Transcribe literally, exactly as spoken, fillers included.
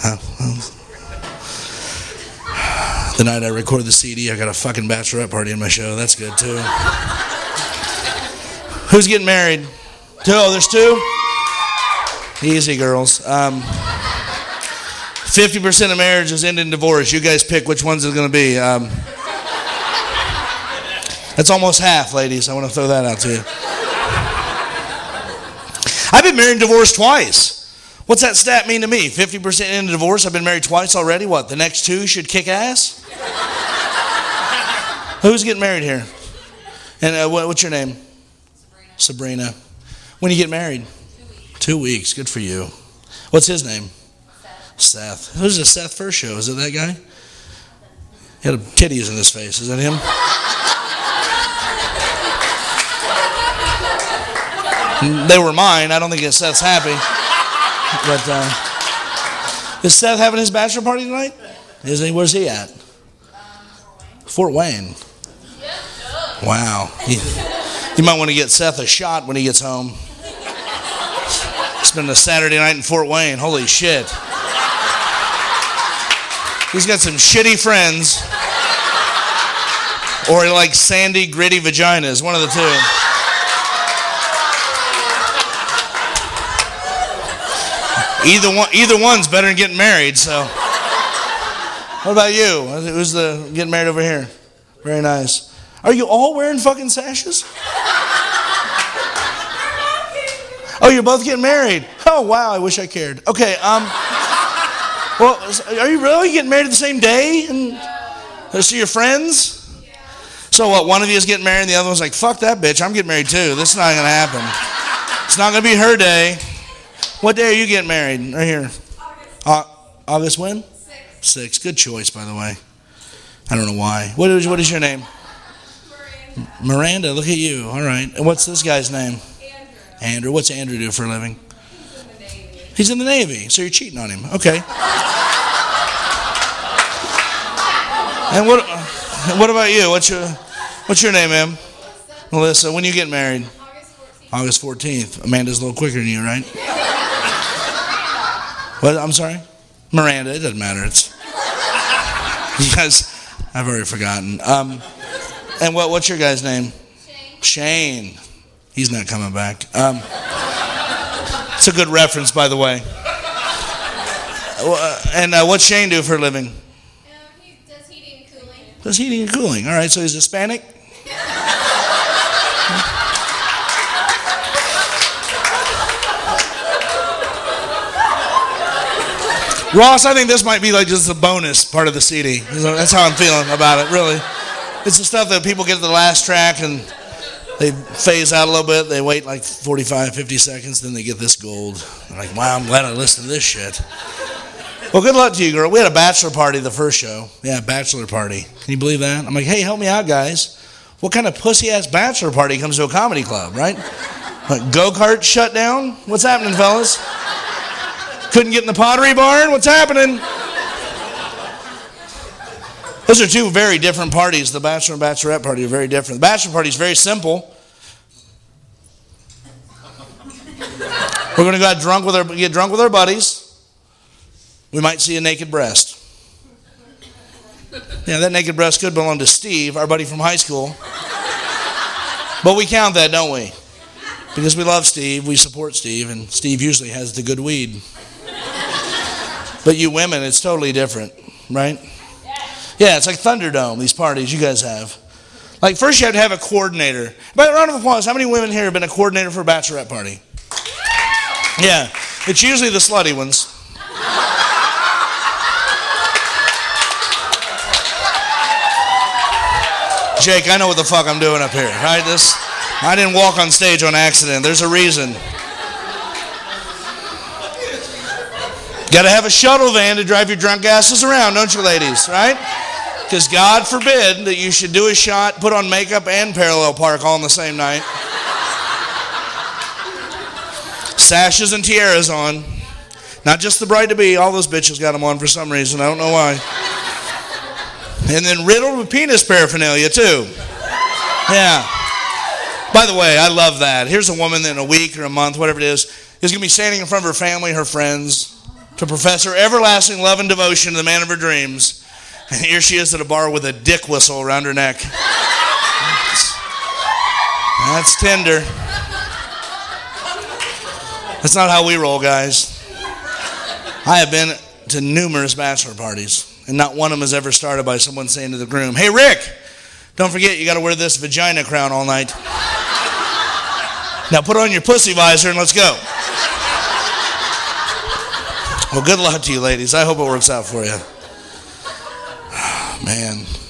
The night I recorded the C D, I got a fucking bachelorette party in my show. That's good, too. Who's getting married? Two? Oh, there's two? Easy, girls. Um, fifty percent of marriages end in divorce. You guys pick which ones it's going to be. Um, that's almost half, ladies. I want to throw that out to you. I've been married and divorced twice. What's that stat mean to me? fifty percent in a divorce. I've been married twice already. What, the next two should kick ass? Who's getting married here? And uh, what, what's your name? Sabrina. Sabrina. When you get married? Two weeks. Two weeks. Good for you. What's his name? Seth. Seth. Who's the Seth first show? Is it that guy? He had titties in his face. Is that him? They were mine. I don't think Seth's happy. But uh, is Seth having his bachelor party tonight? Is he? Where's he at? Um, Fort Wayne. Wow. You, you might want to get Seth a shot when he gets home. Spend a Saturday night in Fort Wayne. Holy shit. He's got some shitty friends. Or he likes sandy, gritty vaginas. One of the two. Either one, either one's better than getting married. So, what about you? Who's the getting married over here? Very nice. Are you all wearing fucking sashes? Oh, you're both getting married. Oh wow, I wish I cared. Okay. Um. Well, are you really getting married the same day? And so your friends? So what? One of you is getting married, and the other one's like, "Fuck that bitch! I'm getting married too. This is not gonna happen. It's not gonna be her day." What day are you getting married? Right here. August. Uh, August when? Six. Six. Good choice, by the way. I don't know why. What is, what is your name? Miranda. Miranda. Look at you. All right. And what's this guy's name? Andrew. Andrew. What's Andrew do for a living? He's in the Navy. He's in the Navy. So you're cheating on him. Okay. And what? What about you? What's your What's your name, ma'am? Melissa. Melissa. When you get married? August fourteenth. August fourteenth. Amanda's a little quicker than you, right? What? I'm sorry? Miranda. It doesn't matter. It's you guys. I've already forgotten. Um, and what? What's your guy's name? Shane. Shane. He's not coming back. Um, it's a good reference, by the way. Uh, and uh, what's Shane do for a living? Um, he does heating and cooling. Does heating and cooling. All right. So he's Hispanic. Ross, I think this might be like just a bonus part of the C D. That's how I'm feeling about it, really. It's the stuff that people get to the last track and they phase out a little bit. They wait like forty-five, fifty seconds, then they get this gold. They're like, wow, I'm glad I listened to this shit. Well, good luck to you, girl. We had a bachelor party the first show. Yeah, bachelor party. Can you believe that? I'm like, hey, help me out, guys. What kind of pussy-ass bachelor party comes to a comedy club, right? Like, go-kart shut down? What's happening, fellas? Couldn't get in the Pottery Barn? What's happening? Those are two very different parties. The bachelor and bachelorette party are very different. The bachelor party is very simple. We're going to go out drunk with our, get drunk with our buddies. We might see a naked breast. Yeah, that naked breast could belong to Steve, our buddy from high school. But we count that, don't we? Because we love Steve, we support Steve, and Steve usually has the good weed. But you women, it's totally different, right? Yeah, it's like Thunderdome, these parties you guys have. Like, first you have to have a coordinator. By a round of applause, how many women here have been a coordinator for a bachelorette party? Yeah, it's usually the slutty ones. Jake, I know what the fuck I'm doing up here, right? This, I didn't walk on stage on accident. There's a reason. Got to have a shuttle van to drive your drunk asses around, don't you, ladies, right? Because God forbid that you should do a shot, put on makeup, and parallel park all in the same night. Sashes and tiaras on. Not just the bride-to-be. All those bitches got them on for some reason. I don't know why. And then riddled with penis paraphernalia, too. Yeah. By the way, I love that. Here's a woman that in a week or a month, whatever it is, is going to be standing in front of her family, her friends, to profess her everlasting love and devotion to the man of her dreams. And here she is at a bar with a dick whistle around her neck. That's, that's tender. That's not how we roll, guys. I have been to numerous bachelor parties, and not one of them has ever started by someone saying to the groom, "Hey, Rick, don't forget you got to wear this vagina crown all night. Now put on your pussy visor and let's go." Well, good luck to you, ladies. I hope it works out for you. Man.